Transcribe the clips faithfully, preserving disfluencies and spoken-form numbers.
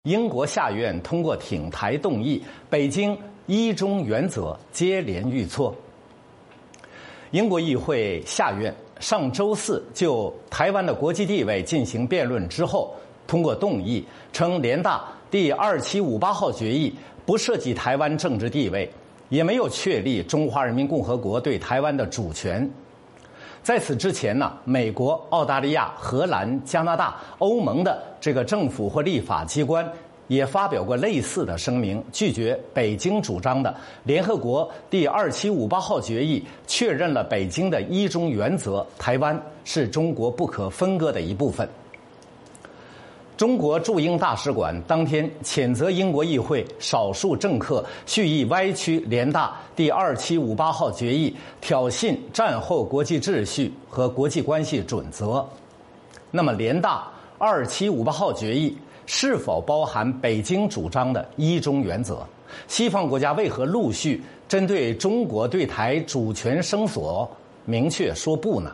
英国下院通过挺台动议，北京一中原则接连遇挫。英国议会下院上周四就台湾的国际地位进行辩论之后，通过动议，称联大第二七五八号决议不涉及台湾政治地位，也没有确立中华人民共和国对台湾的主权。在此之前呢，美国、澳大利亚、荷兰、加拿大、欧盟的这个政府或立法机关也发表过类似的声明，拒绝北京主张的联合国第二七五八号决议，确认了北京的一中原则，台湾是中国不可分割的一部分。中国驻英大使馆当天谴责英国议会少数政客蓄意歪曲联大第二七五八号决议，挑衅战后国际秩序和国际关系准则。那么，联大二七五八号决议是否包含北京主张的一中原则？西方国家为何陆续针对中国对台主权声索明确说不呢？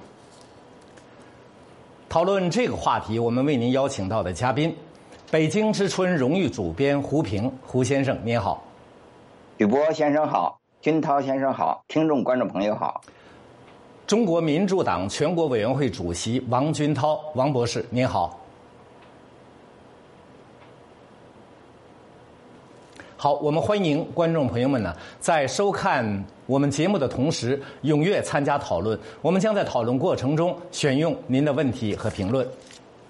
讨论这个话题，我们为您邀请到的嘉宾，北京之春荣誉主编胡平，胡先生您好。 宇波先生好，军涛先生好，听众观众朋友好。 中国民主党全国委员会主席王军涛，王博士您好。好，我们欢迎观众朋友们呢，在收看我们节目的同时，踊跃参加讨论。我们将在讨论过程中选用您的问题和评论。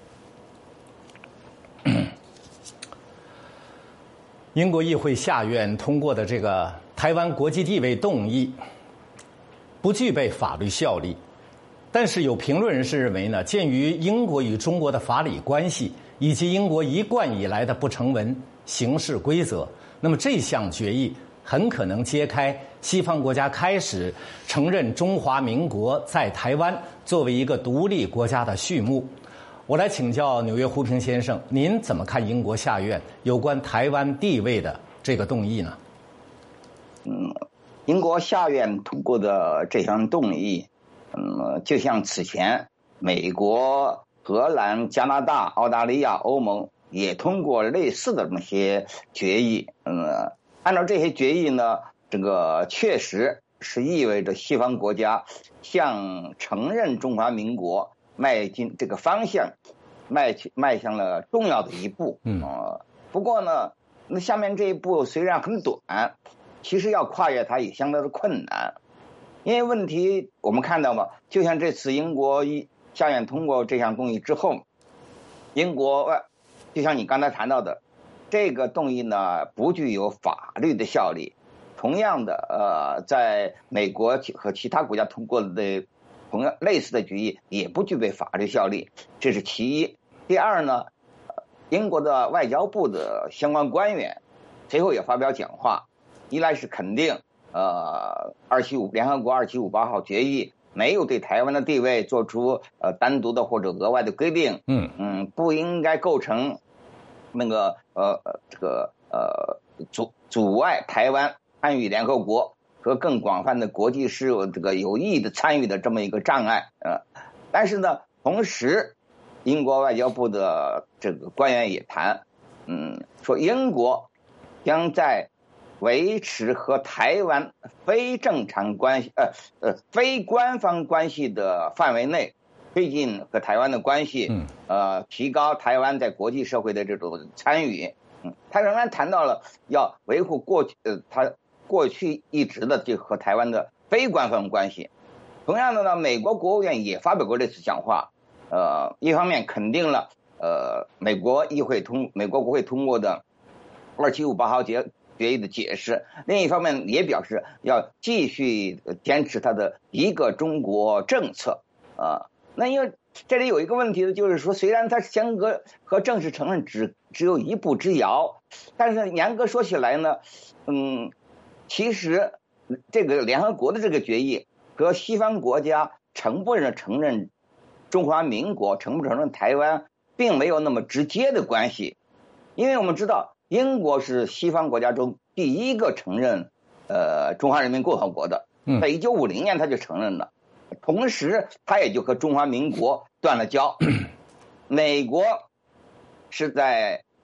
英国议会下院通过的这个台湾国际地位动议，不具备法律效力。但是有评论人士认为呢，鉴于英国与中国的法理关系，以及英国一贯以来的不成文行事规则，那么这项决议很可能揭开西方国家开始承认中华民国在台湾作为一个独立国家的序幕。我来请教纽约胡平先生，您怎么看英国下院有关台湾地位的这个动议呢？ 嗯，英国下院通过的这项动议，嗯，就像此前美国、荷兰、加拿大、澳大利亚、欧盟也通过类似的那些决议。嗯，按照这些决议呢，这个确实是意味着西方国家向承认中华民国迈进这个方向迈去迈向了重要的一步。嗯、呃，不过呢，那下面这一步虽然很短，其实要跨越它也相当的困难。因为问题我们看到嘛，就像这次英国一下院通过这项动议之后，英国就像你刚才谈到的，这个动议呢不具有法律的效力。同样的，呃，在美国和其他国家通过的同样类似的决议也不具备法律效力，这是其一。第二呢，英国的外交部的相关官员随后也发表讲话，一来是肯定呃二七五联合国二七五八号决议没有对台湾的地位做出呃单独的或者额外的规定，嗯嗯，不应该构成那个呃这个呃阻阻碍台湾参与联合国和更广泛的国际事务这个有意义的参与的这么一个障碍。呃，但是呢，同时英国外交部的这个官员也谈，嗯，说英国将在维持和台湾非正常关系呃呃非官方关系的范围内推进和台湾的关系，呃，提高台湾在国际社会的这种参与。嗯，他仍然谈到了要维护过去呃他过去一直的这和台湾的非官方关系。同样的呢，美国国务院也发表过类似讲话，呃，一方面肯定了呃美国议会通美国国会通过的二七五八号决决议的解释，另一方面也表示要继续坚持他的一个中国政策啊。呃那因为这里有一个问题呢，就是说，虽然它相隔和正式承认只只有一步之遥，但是严格说起来呢，嗯，其实这个联合国的这个决议和西方国家承不承认中华民国、承不承认台湾，并没有那么直接的关系。因为我们知道，英国是西方国家中第一个承认呃中华人民共和国的，在一九五零年他就承认了。同时他也就和中华民国断了交。美国是在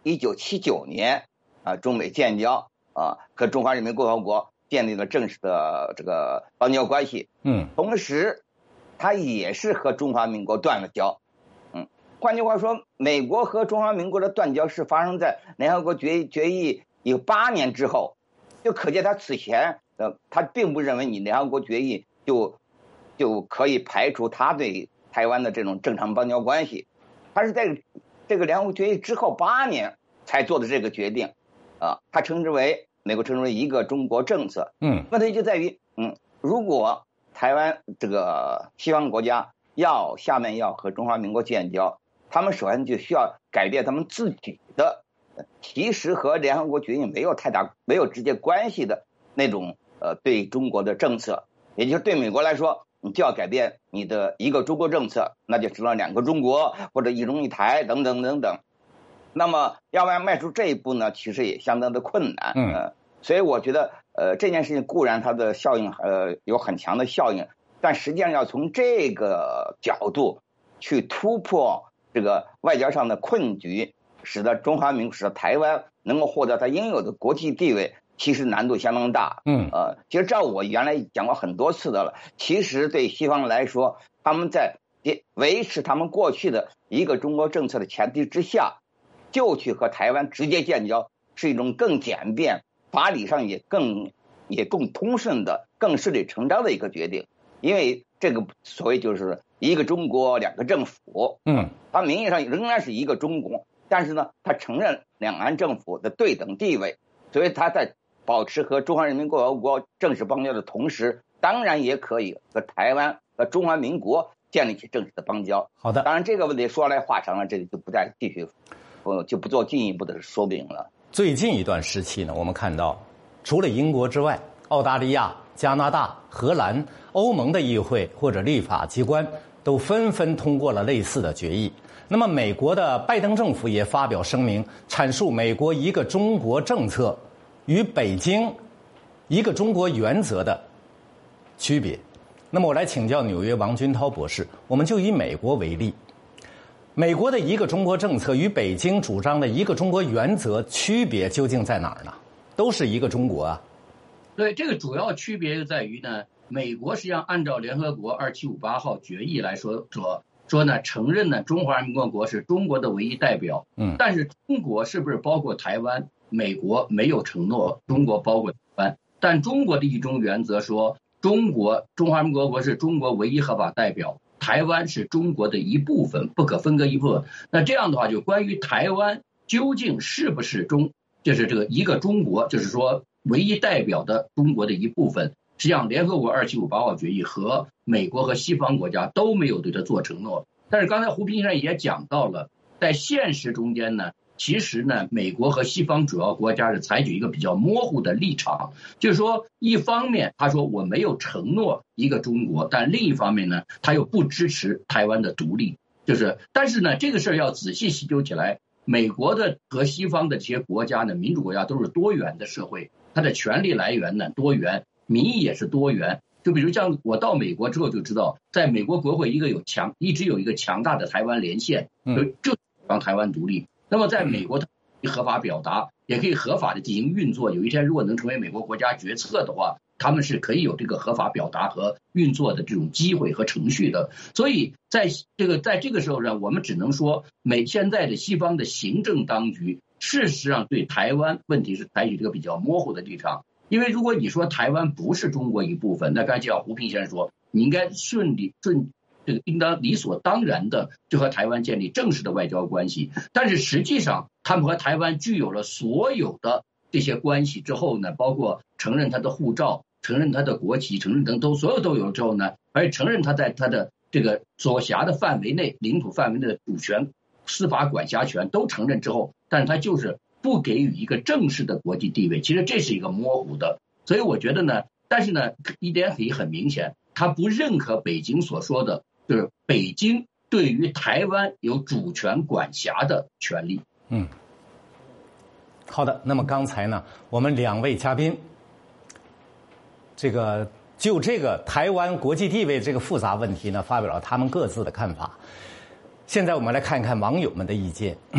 一九七九年啊，中美建交啊，和中华人民共和国建立了正式的这个邦交关系。 嗯， 同时，它也是和中华民国断了交。嗯，换句话说，美国和中华民国的断交是发生在联合国决议决议有八年之后，就可见他此前呃，他并不认为你联合国决议就就可以排除他对台湾的这种正常邦交关系，他是在这个联合国决议之后八年才做的这个决定，啊，他称之为美国称之为一个中国政策。 嗯， 问题就在于，嗯，如果台湾这个西方国家要下面要和中华民国建交，他们首先就需要改变他们自己的，其实和联合国决议没有太大没有直接关系的那种呃对中国的政策，也就是对美国来说，你就要改变你的一个中国政策，那就成了两个中国或者一中一台等等等等。那么要不然迈出这一步呢，其实也相当的困难。 嗯、 呃，所以我觉得呃这件事情固然它的效应呃有很强的效应，但实际上要从这个角度去突破这个外交上的困局，使得中华民国使得台湾能够获得它应有的国际地位，其实难度相当大。 嗯， 呃，其实照我原来讲过很多次的了，其实对西方来说，他们在维持他们过去的一个中国政策的前提之下，就去和台湾直接建交，是一种更简便、法理上也更也更通顺的、更顺理成章的一个决定。因为这个所谓就是一个中国两个政府， 嗯， 它名义上仍然是一个中国，但是呢，它承认两岸政府的对等地位，所以它在保持和中华人民共和国正式邦交的同时，当然也可以和台湾和中华民国建立起正式的邦交。 好的， 当然这个问题说来话长了，这里就不再继续，呃，就不做进一步的说明了。 最近一段时期呢，我们看到，除了英国之外，澳大利亚、加拿大、荷兰、欧盟的议会或者立法机关都纷纷通过了类似的决议。那么，美国的拜登政府也发表声明，阐述美国一个中国政策与北京一个中国原则的区别。那么我来请教纽约王军涛博士，我们就以美国为例，美国的一个中国政策与北京主张的一个中国原则区别究竟在哪儿呢？都是一个中国啊。 对，这个主要区别就在于呢，美国实际上按照联合国二七五八号决议来说说说呢，承认呢中华人民共和国是中国的唯一代表。嗯，但是中国是不是包括台湾？美国没有承诺中国包括台湾，但中国的一中原则说，中国中华人民共和国是中国唯一合法代表，台湾是中国的一部分，不可分割一部分。那这样的话，就关于台湾究竟是不是中，就是这个一个中国，就是说唯一代表的中国的一部分，实际上联合国二七五八号决议和美国和西方国家都没有对它做承诺。但是刚才胡平先生也讲到了，在现实中间呢，其实呢，美国和西方主要国家是采取一个比较模糊的立场，就是说，一方面他说我没有承诺一个中国，但另一方面呢，他又不支持台湾的独立。就是，但是呢，这个事儿要仔细细究起来，美国的和西方的这些国家呢，民主国家都是多元的社会，它的权力来源呢多元，民意也是多元。就比如像我到美国之后就知道，在美国国会一个有强一直有一个强大的台湾连线，就就让台湾独立。那么在美国，它可以合法表达，也可以合法的进行运作。有一天如果能成为美国国家决策的话，他们是可以有这个合法表达和运作的这种机会和程序的。所以在这个在这个时候呢，我们只能说，美现在的西方的行政当局，事实上对台湾问题是采取这个比较模糊的立场。因为如果你说台湾不是中国一部分，那刚才就像胡平先生说，你应该顺利顺。这个应当理所当然的就和台湾建立正式的外交关系，但是实际上他们和台湾具有了所有的这些关系之后呢，包括承认他的护照、承认他的国旗、承认等都所有都有之后呢，而且承认他在他的这个所辖的范围内、领土范围内的主权、司法管辖权都承认之后，但是他就是不给予一个正式的国际地位，其实这是一个模糊的。所以我觉得呢，但是呢，一点可以很明显，他不认可北京所说的。就是北京对于台湾有主权管辖的权利。 嗯，好的。那么刚才呢，我们两位嘉宾，这个就这个台湾国际地位这个复杂问题呢，发表了他们各自的看法。现在我们来看一看网友们的意见。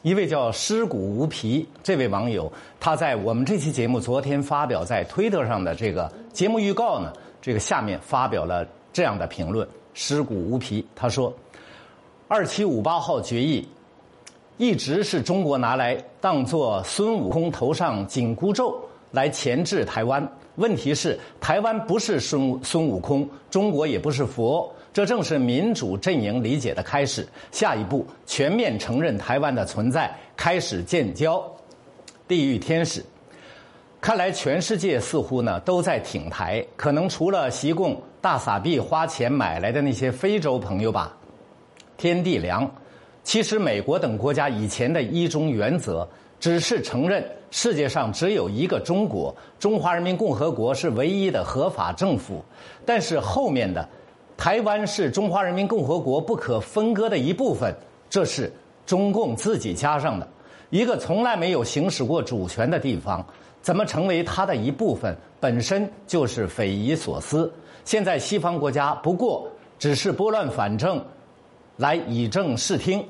一位叫尸骨无皮这位网友，他在我们这期节目昨天发表在推特上的这个节目预告呢，这个下面发表了这样的评论：尸骨无皮，他说，二七五八号决议一直是中国拿来当作孙悟空头上紧箍咒来钳制台湾。问题是，台湾不是孙孙悟空，中国也不是佛，这正是民主阵营理解的开始。下一步，全面承认台湾的存在，开始建交。地狱天使，看来全世界似乎呢都在挺台，可能除了习共大撒币花钱买来的那些非洲朋友吧。天地良，其实美国等国家以前的一中原则只是承认世界上只有一个中国，中华人民共和国是唯一的合法政府。但是后面的台湾是中华人民共和国不可分割的一部分，这是中共自己加上的。一个从来没有行使过主权的地方，怎么成为它的一部分，本身就是匪夷所思。现在西方国家不过只是拨乱反正，来以正视听。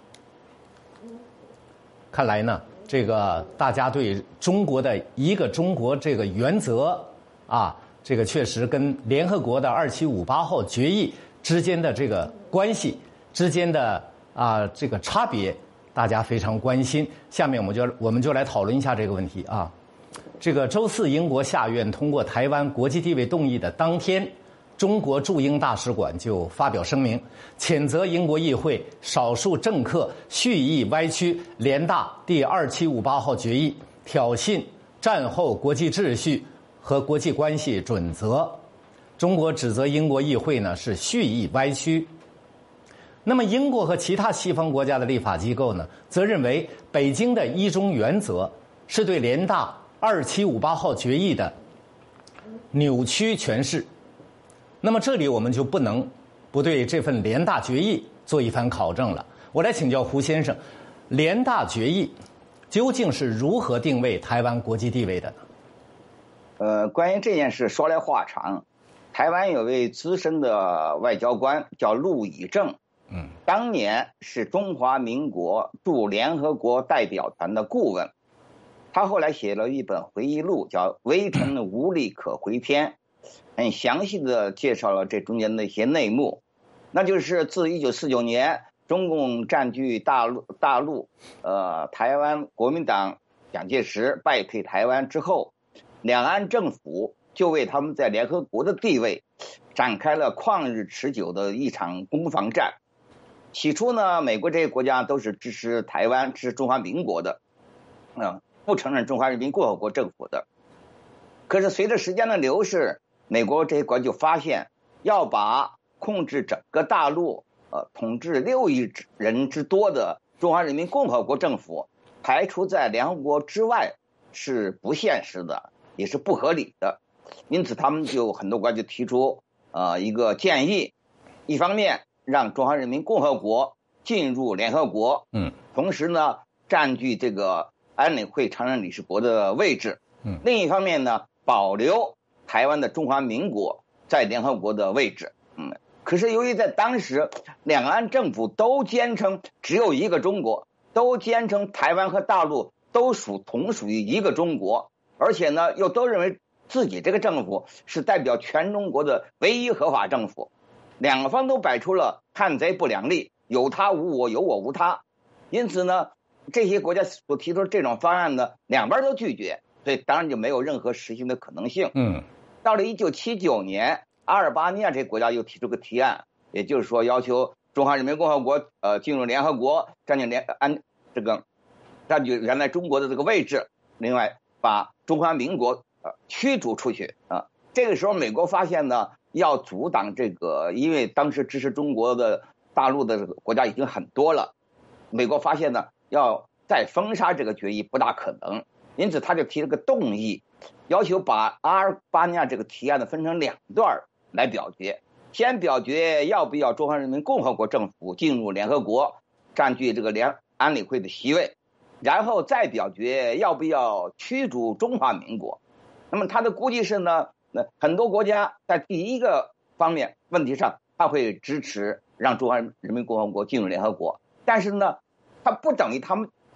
看来呢，这个大家对中国的一个中国这个原则啊，这个确实跟联合国的二七五八号决议之间的这个关系之间的啊这个差别，大家非常关心。下面我们就我们就来讨论一下这个问题啊。这个周四，英国下院通过台湾国际地位动议的当天，中国驻英大使馆就发表声明，谴责英国议会少数政客蓄意歪曲联大第二七五八号决议，挑衅战后国际秩序和国际关系准则。中国指责英国议会呢是蓄意歪曲。那么英国和其他西方国家的立法机构呢，则认为北京的一中原则是对联大二七五八号决议的扭曲诠释。那么这里我们就不能不对这份联大决议做一番考证了。我来请教胡先生，联大决议究竟是如何定位台湾国际地位的呢？ 呃，关于这件事说来话长。台湾有位资深的外交官叫陆以正，嗯，当年是中华民国驻联合国代表团的顾问。他后来写了一本回忆录，叫《围城无力可回篇》，很详细的介绍了这中间的一些内幕。那就是自一九四九年中共占据大陆大陆呃台湾国民党蒋介石败退台湾之后，两岸政府就为他们在联合国的地位展开了旷日持久的一场攻防战。起初呢，美国这些国家都是支持台湾、支持中华民国的，嗯，不承认中华人民共和国政府的。可是随着时间的流逝，美国这些国家就发现，要把控制整个大陆、呃，统治六亿人之多的中华人民共和国政府排除在联合国之外是不现实的，也是不合理的。因此，他们就很多国家就提出呃一个建议，一方面让中华人民共和国进入联合国，嗯，同时呢占据这个安理会常任理事国的位置，嗯，另一方面呢保留台湾的中华民国在联合国的位置，嗯，可是由于在当时两岸政府都坚称只有一个中国，都坚称台湾和大陆都属同属于一个中国，而且呢又都认为自己这个政府是代表全中国的唯一合法政府，两方都摆出了汉贼不两立，有他无我，有我无他。因此呢，这些国家所提出的这种方案呢，两边都拒绝，所以当然就没有任何实行的可能性。嗯，到了一九七九年，阿尔巴尼亚这个国家又提出个提案，也就是说要求中华人民共和国呃进入联合国，占据联安这个占据原来中国的这个位置，另外把中华民国呃驱逐出去啊。这个时候美国发现呢，要阻挡这个，因为当时支持中国的大陆的国家已经很多了，美国发现呢要再封杀这个决议不大可能，因此他就提了个动议，要求把阿尔巴尼亚这个提案呢分成两段来表决。先表决要不要中华人民共和国政府进入联合国，占据这个联安理会的席位，然后再表决要不要驱逐中华民国。那么他的估计是呢，那很多国家在第一个方面问题上，他会支持让中华人民共和国进入联合国，但是呢，他不等于他们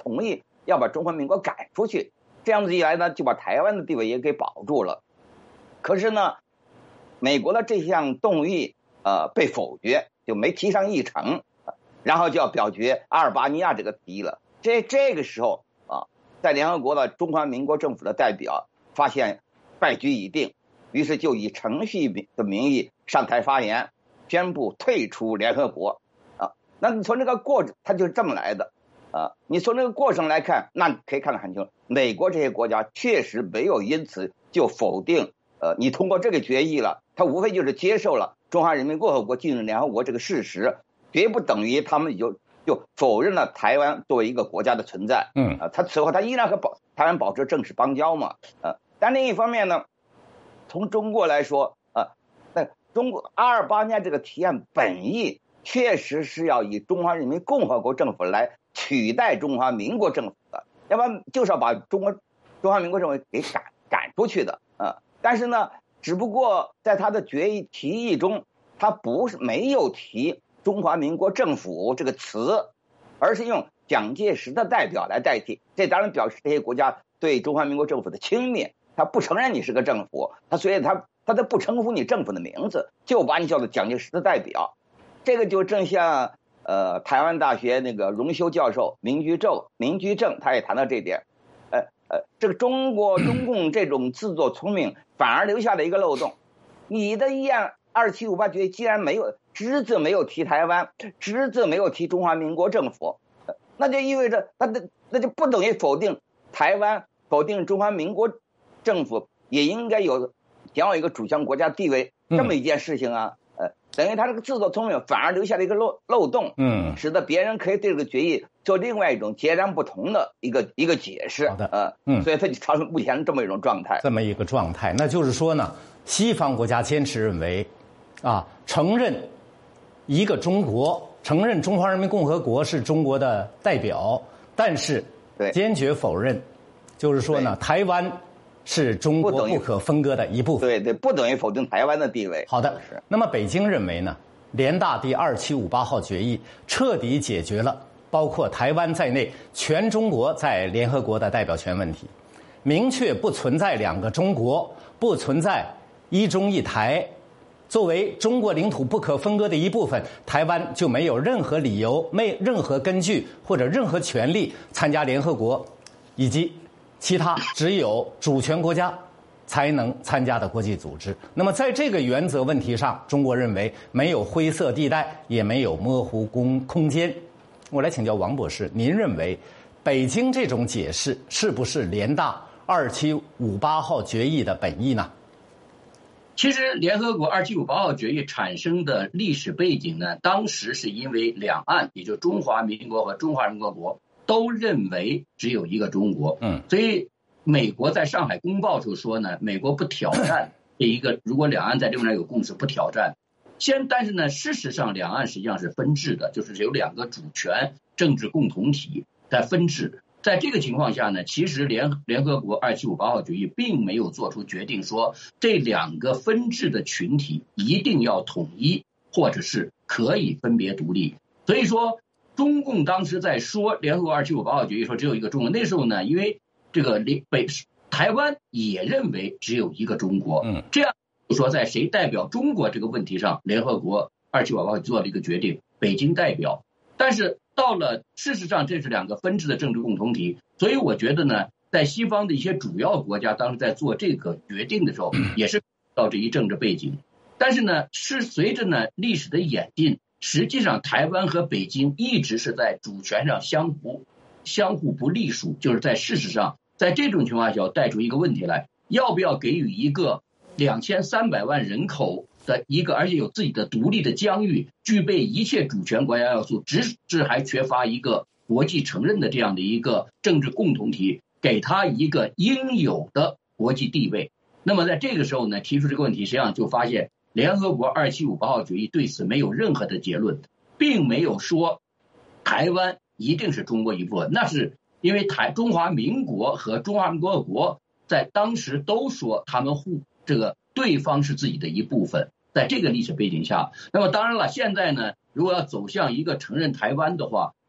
同意要把中华民国赶出去，这样子一来呢，就把台湾的地位也给保住了。可是呢，美国的这项动议呃被否决，就没提上议程，然后就要表决阿尔巴尼亚这个提议了。这这个时候啊，在联合国的中华民国政府的代表发现败局已定，于是就以程序的名义上台发言，宣布退出联合国啊。那你从这个过程，它就是这么来的啊。你从这个过程来看，那可以看得很清楚，美国这些国家确实没有因此就否定呃你通过这个决议了，它无非就是接受了中华人民共和国进入联合国这个事实，绝不等于他们就就否认了台湾作为一个国家的存在。 嗯啊，他此后他依然和保台湾保持正式邦交嘛。呃，但另一方面呢，从中国来说啊，那中国阿尔巴尼亚这个提案本意确实是要以中华人民共和国政府来取代中华民国政府的，要不然就是要把中国中华民国政府给赶赶出去的啊。但是呢，只不过在他的决议提议中，他不是没有提中华民国政府这个词，而是用蒋介石的代表来代替。这当然表示这些国家对中华民国政府的轻蔑，他不承认你是个政府，他所以他他都不称呼你政府的名字，就把你叫做蒋介石的代表。这个就正像呃台湾大学那个荣休教授明居正明居正他也谈到这一点。呃呃，这个中国中共这种自作聪明，反而留下了一个漏洞。你的议案二七五八决议既然没有只字没有提台湾，只字没有提中华民国政府，那就意味着他的那就不等于否定台湾，否定中华民国政府也应该有享有一个主权国家地位这么一件事情啊。呃，等于他这个自作聪明，反而留下了一个漏漏洞，嗯，使得别人可以对这个决议做另外一种截然不同的一个一个解释。 好的， 呃，嗯，所以它就造成目前这么一种状态。 这么一个状态，那就是说呢，西方国家坚持认为，啊，承认一个中国，承认中华人民共和国是中国的代表，但是坚决否认，就是说呢，台湾是中国不可分割的一部分。 对对，不等于否定台湾的地位。 好的，那么北京认为呢，联大第二七五八号决议彻底解决了包括台湾在内全中国在联合国的代表权问题，明确不存在两个中国，不存在一中一台。作为中国领土不可分割的一部分，台湾就没有任何理由、没任何根据或者任何权利参加联合国以及其他只有主权国家才能参加的国际组织。那么在这个原则问题上，中国认为没有灰色地带，也没有模糊空空间。我来请教王博士，您认为北京这种解释是不是联大二七五八号决议的本意呢？ 其实联合国二七五八号决议产生的历史背景呢，当时是因为两岸，也就是中华民国和中华人民共和国都认为只有一个中国，嗯，所以美国在上海公报就说呢，美国不挑战这一个，如果两岸在这边有共识，不挑战。先，但是呢，事实上两岸实际上是分治的，就是有两个主权政治共同体在分治。在这个情况下呢，其实联联合国二七五八号决议并没有做出决定说这两个分治的群体一定要统一，或者是可以分别独立。所以说，中共当时在说联合国二七五八号决议说只有一个中国，那时候呢，因为这个北台湾也认为只有一个中国，嗯，这样说在谁代表中国这个问题上，联合国二七五八号做了一个决定，北京代表，但是。到了，事实上这是两个分治的政治共同体，所以我觉得呢，在西方的一些主要国家当时在做这个决定的时候，也是到这一政治背景。但是呢，是随着呢历史的演进，实际上台湾和北京一直是在主权上相互相互不隶属，就是在事实上，在这种情况下要带出一个问题来，要不要给予一个两千三百万人口的一个，而且有自己的独立的疆域，具备一切主权国家要素，只是还缺乏一个国际承认的这样的一个政治共同体，给他一个应有的国际地位。那么在这个时候呢，提出这个问题，实际上就发现联合国二七五八号决议对此没有任何的结论，并没有说台湾一定是中国一部分，那是因为台中华民国和中华民国国在当时都说他们互这个对方是自己的一部分。在这个历史背景下，那么当然了，现在呢，如果要走向一个承认台湾的话，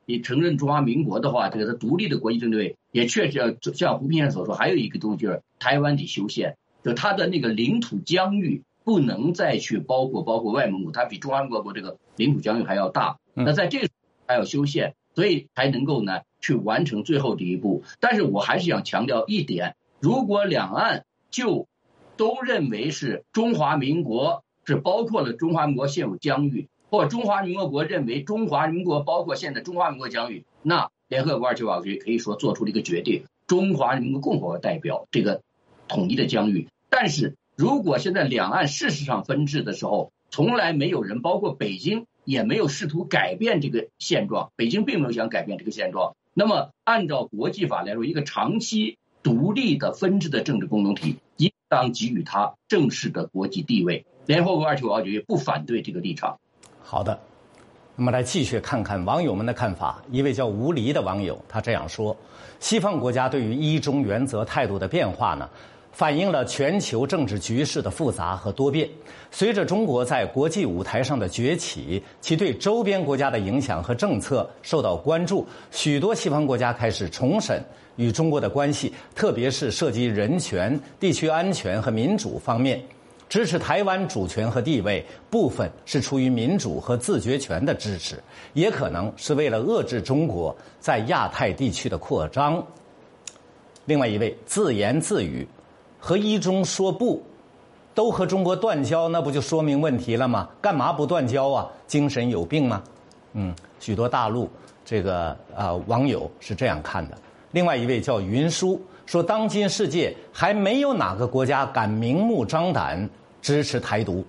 你承认中华民国的话，这个它独立的国际政治地位也确实要像胡平先生所说，还有一个东西就是台湾得修宪，就它的那个领土疆域不能再去包括包括外蒙古，它比中华民国国这个领土疆域还要大。那在这个还要修宪，所以才能够呢去完成最后的一步。但是我还是想强调一点，如果两岸就都认为是中华民国是包括了中华民国现有疆域，或中华民国认为中华民国包括现在中华民国疆域，那联合国二七五号决议可以说做出了一个决定，中华人民共和国代表这个统一的疆域。但是如果现在两岸事实上分治的时候，从来没有人，包括北京也没有试图改变这个现状，北京并没有想改变这个现状。那么按照国际法来说，一个长期独立的分治的政治共同体应当给予它正式的国际地位。联合国二七五号决议不反对这个立场。 好的，那么来继续看看网友们的看法。一位叫吴黎的网友他这样说：西方国家对于一中原则态度的变化呢，反映了全球政治局势的复杂和多变。随着中国在国际舞台上的崛起，其对周边国家的影响和政策受到关注，许多西方国家开始重审与中国的关系，特别是涉及人权、地区安全和民主方面。支持台湾主权和地位，部分是出于民主和自决权的支持，也可能是为了遏制中国在亚太地区的扩张。另外一位自言自语，和一中说不，都和中国断交，那不就说明问题了吗？干嘛不断交啊？精神有病吗？嗯，许多大陆这个呃网友是这样看的。另外一位叫云舒说，当今世界还没有哪个国家敢明目张胆支持台独。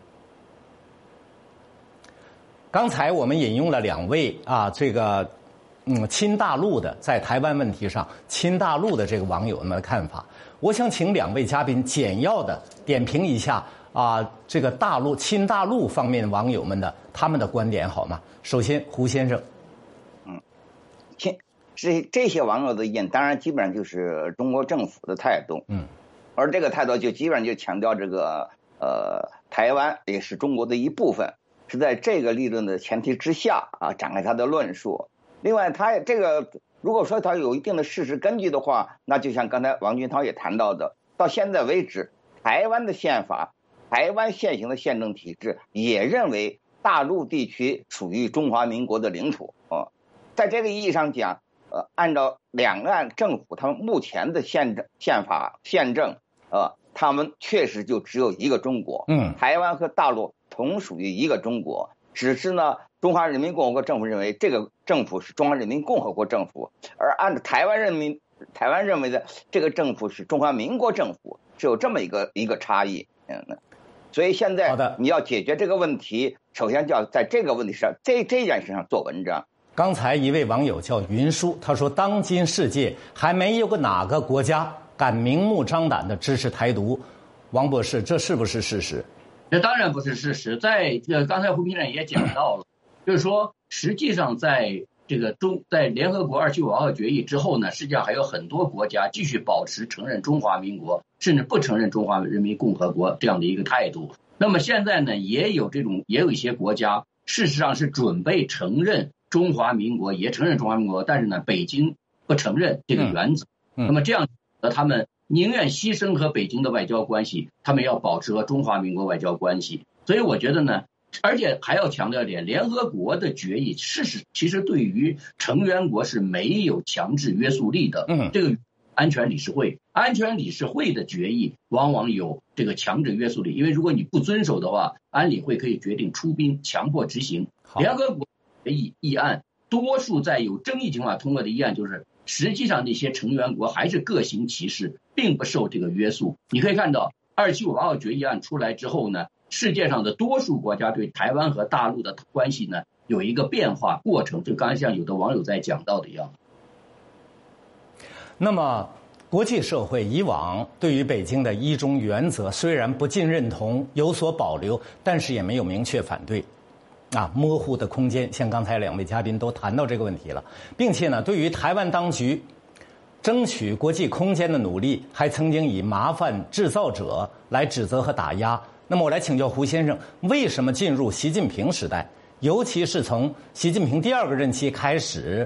刚才我们引用了两位啊，这个嗯亲大陆的，在台湾问题上亲大陆的这个网友们的看法。我想请两位嘉宾简要的点评一下啊，这个大陆亲大陆方面网友们的他们的观点好吗？首先，胡先生。 嗯，亲。这这些网友的意见，当然基本上就是中国政府的态度，嗯，而这个态度就基本上就强调这个呃，台湾也是中国的一部分，是在这个理论的前提之下啊展开他的论述。另外，他这个如果说他有一定的事实根据的话，那就像刚才王军涛也谈到的，到现在为止，台湾的宪法、台湾现行的宪政体制也认为大陆地区属于中华民国的领土啊，在这个意义上讲。呃，按照两岸政府他们目前的宪政、宪法、宪政，呃，他们确实就只有一个中国。嗯，台湾和大陆同属于一个中国，只是呢，中华人民共和国政府认为这个政府是中华人民共和国政府，而按照台湾人民台湾认为的这个政府是中华民国政府，是有这么一个一个差异。嗯，所以现在你要解决这个问题，首先就要在这个问题上，这这件事上做文章。 刚才一位网友叫云舒，他说当今世界还没有个哪个国家敢明目张胆的支持台独。王博士，这是不是事实？ 这当然不是事实。在呃刚才胡评长也讲到了，就是说实际上在这个中在联合国二七五号决议之后呢，实际上还有很多国家继续保持承认中华民国，甚至不承认中华人民共和国这样的一个态度。那么现在呢，也有这种也有一些国家事实上是准备承认中华民国，也承认中华民国，但是呢，北京不承认这个原则。嗯嗯、那么这样，他们宁愿牺牲和北京的外交关系，他们要保持和中华民国外交关系。所以我觉得呢，而且还要强调一点，联合国的决议事实其实对于成员国是没有强制约束力的。嗯，这个安全理事会，安全理事会的决议往往有这个强制约束力，因为如果你不遵守的话，安理会可以决定出兵强迫执行。联合国议议案，多数在有争议情况下通过的议案，就是实际上那些成员国还是各行其事，并不受这个约束。你可以看到二七五号决议案出来之后呢，世界上的多数国家对台湾和大陆的关系呢有一个变化过程，就刚才像有的网友在讲到的一样。 那么国际社会以往对于北京的一中原则虽然不尽认同，有所保留，但是也没有明确反对啊，模糊的空间，像刚才两位嘉宾都谈到这个问题了，并且呢，对于台湾当局争取国际空间的努力，还曾经以麻烦制造者来指责和打压。那么我来请教胡先生，为什么进入习近平时代，尤其是从习近平第二个任期开始，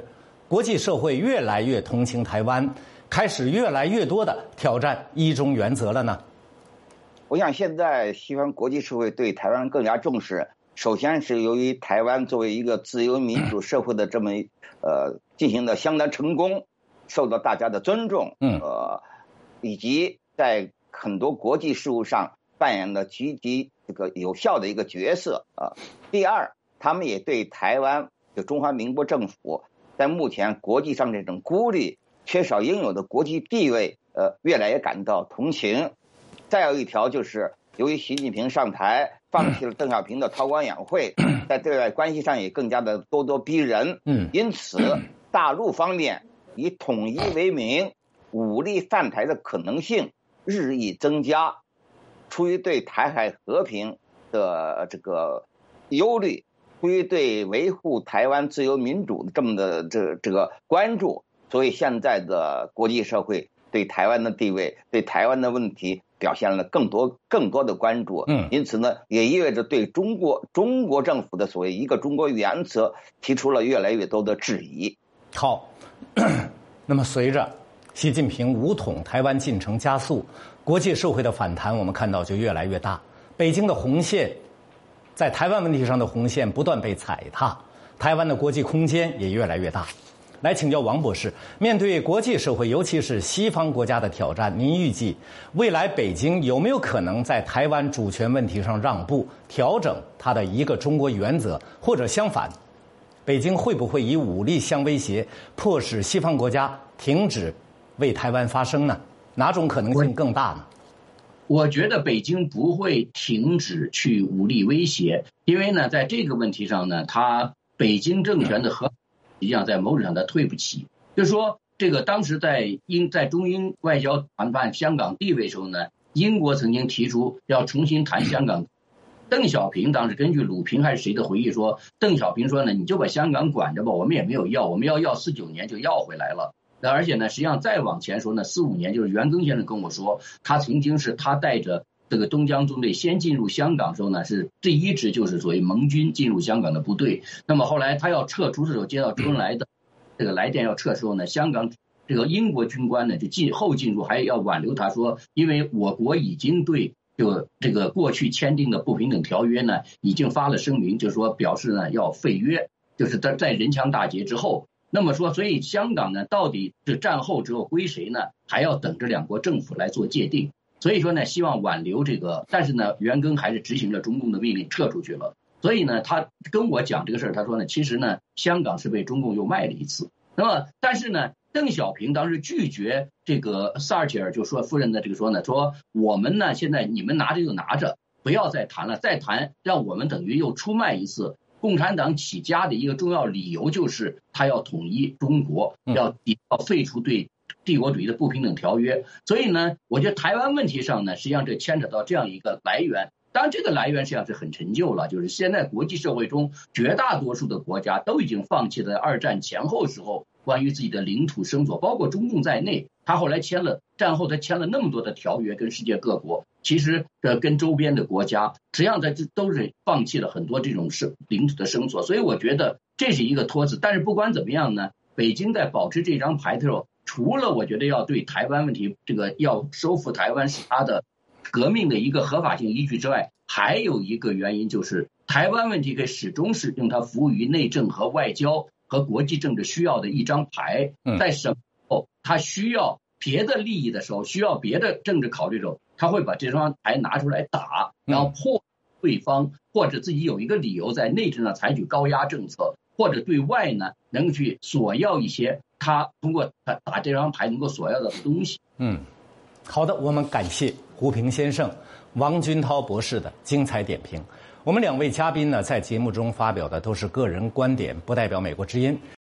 国际社会越来越同情台湾，开始越来越多的挑战一中原则了呢？ 我想现在西方国际社会对台湾更加重视，首先是由于台湾作为一个自由民主社会的这么呃进行的相当成功，受到大家的尊重， 嗯， 呃，以及在很多国际事务上扮演了积极这个有效的一个角色啊。第二，他们也对台湾就中华民国政府在目前国际上这种孤立、缺少应有的国际地位，呃，越来越感到同情。再有一条就是，由于习近平上台，放弃了邓小平的韬光养晦，在对外关系上也更加的咄咄逼人。 嗯， 因此，大陆方面以统一为名，武力犯台的可能性日益增加。出于对台海和平的这个忧虑，出于对维护台湾自由民主的这么的这这个关注，所以现在的国际社会对台湾的地位、对台湾的问题表现了更多更多的关注。 嗯， 因此呢，也意味着对中国中国政府的所谓一个中国原则提出了越来越多的质疑。 好，那么随着习近平武统台湾进程加速，国际社会的反弹我们看到就越来越大。北京的红线，在台湾问题上的红线不断被踩踏，台湾的国际空间也越来越大。来请教王博士，面对国际社会，尤其是西方国家的挑战，您预计未来北京有没有可能在台湾主权问题上让步，调整它的一个中国原则，或者相反，北京会不会以武力相威胁，迫使西方国家停止为台湾发声呢？哪种可能性更大呢？ 我觉得北京不会停止去武力威胁，因为呢，在这个问题上呢，它北京政权的和实际上在某种上它退不起。就是说，这个当时在英在中英外交谈判香港地位时候呢，英国曾经提出要重新谈香港。邓小平当时根据鲁平还是谁的回忆说，邓小平说呢，你就把香港管着吧，我们也没有要，我们要要四九年就要回来了。而且呢，实际上再往前说呢，四五年就是袁庚先生跟我说，他曾经是他带着这个东江纵队先进入香港的时候呢，是第一支就是所谓盟军进入香港的部队。那么后来他要撤出的时候，接到周恩来的这个来电要撤的时候呢，香港这个英国军官呢就进后进入，还要挽留他说，因为我国已经对就这个过去签订的不平等条约呢，已经发了声明，就是说表示呢要废约，就是在在仁强大捷之后。那么说，所以香港呢，到底是战后之后归谁呢？还要等着两国政府来做界定。所以说呢，希望挽留这个，但是呢，袁庚还是执行了中共的命令撤出去了。所以呢，他跟我讲这个事儿，他说呢，其实呢，香港是被中共又卖了一次。那么，但是呢，邓小平当时拒绝这个撒切尔就说夫人的这个说呢，说我们呢现在你们拿着就拿着，不要再谈了，再谈让我们等于又出卖一次。共产党起家的一个重要理由就是他要统一中国，要要废除对帝国主义的不平等条约。所以呢，我觉得台湾问题上呢，实际上这牵扯到这样一个来源。当然，这个来源实际上是很陈旧了，就是现在国际社会中绝大多数的国家都已经放弃了二战前后时候关于自己的领土声索，包括中共在内，他后来签了战后他签了那么多的条约跟世界各国，其实呃跟周边的国家，实际上他都是放弃了很多这种生领土的声索，所以我觉得这是一个托词。但是不管怎么样呢，北京在保持这张牌的时候，除了我觉得要对台湾问题这个要收复台湾是他的革命的一个合法性依据之外，还有一个原因就是台湾问题可以始终是用它服务于内政和外交和国际政治需要的一张牌。在什么时候他需要别的利益的时候，需要别的政治考虑的时候，他会把这张牌拿出来打，然后迫对方或者自己有一个理由在内政上采取高压政策，或者对外呢能去索要一些他通过他打这张牌能够索要的东西。 嗯，好的，我们感谢胡平先生、王军涛博士的精彩点评。我们两位嘉宾呢，在节目中发表的都是个人观点，不代表美国之音。